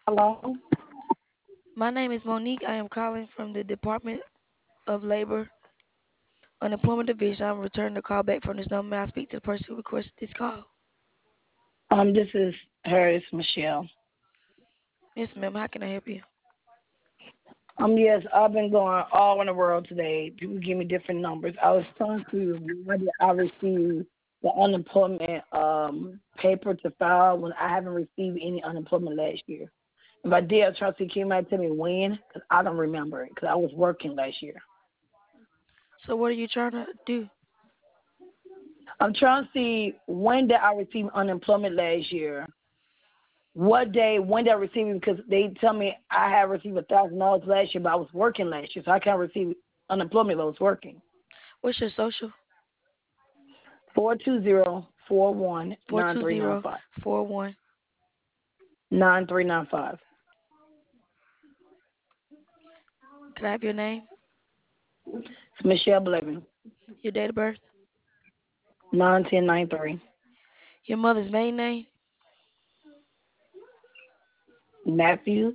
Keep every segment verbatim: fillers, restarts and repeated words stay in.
Hello. My name is Monique. I am calling from the Department of Labor Unemployment Division. I'm returning the call back from this number. May I speak to the person who requested this call? Um, this is her. It's Michelle. Yes, ma'am. How can I help you? Um, yes, I've been going all in the world today. People give me different numbers. I was trying to whether I received the unemployment um paper to file when I haven't received any unemployment last year. If I did, I was trying to see, can you might tell me when? Because I don't remember it because I was working last year. So, what are you trying to do? I'm trying to see when did I receive unemployment last year. What day, when did I receive it? Because they tell me I had received a thousand dollars last year, but I was working last year, so I can't receive unemployment if I was working. What's your social? Four two zero four one Four nine two three nine zero five four one. nine three nine five. Can I have your name? It's Michelle Blevin. Your date of birth? Nine ten nine three. Your mother's maiden name? Matthews.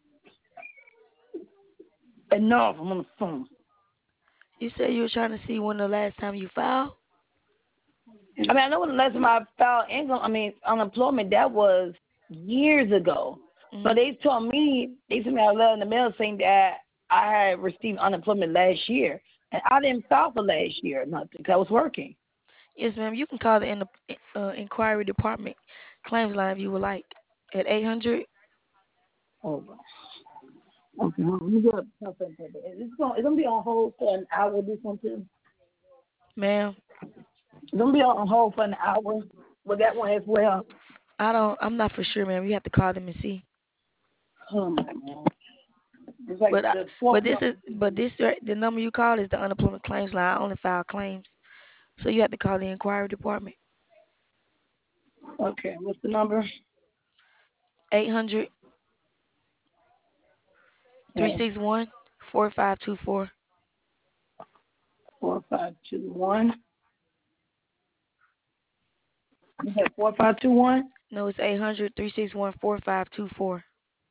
Enough. I'm on the phone. You said you were trying to see when the last time you filed. I mean, I know when the last time I filed income, I mean unemployment, that was years ago. But Mm-hmm. they told me they sent me a letter in the mail saying that I had received unemployment last year, and I didn't file for last year nothing because I was working. Yes, ma'am. You can call the in- uh, inquiry department claims line if you would like at eight hundred. Oh, okay. Hold on. Let me get a pen and paper. It's gonna, it's gonna be on hold for an hour. This one too. Ma'am, It's gonna be on hold for an hour with that one as well. I don't. I'm not for sure, ma'am. You have to call them and see. Oh my God. It's like But I, the fourth but this is number. but this right- the number you call is the unemployment claims line. I only file claims, so you have to call the inquiry department. Okay, what's the number? Eight hundred three Yeah, six one four five two four. four five two one. You said four five two one. No, it's eight hundred three six one four five two four.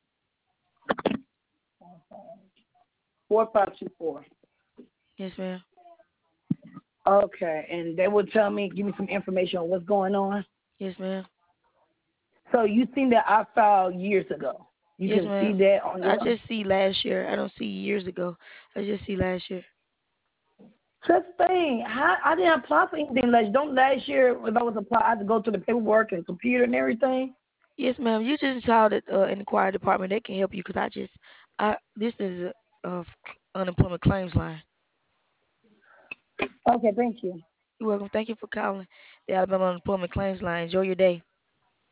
Four five two four. Yes, ma'am. Okay, and they will tell me, give me some information on what's going on. Yes, ma'am. So you seen that I filed years ago. You Yes, can see ma'am. that on I your just see last year. I don't see years ago. I just see last year. such thing. How, I didn't apply for anything last. Don't last year if I was apply, I had to go to the paperwork and computer and everything. Yes, ma'am. You just call the uh, inquiry department. They can help you because I just I this is a, a unemployment claims line. Okay, thank you. You're welcome. Thank you for calling the Alabama Unemployment Claims Line. Enjoy your day.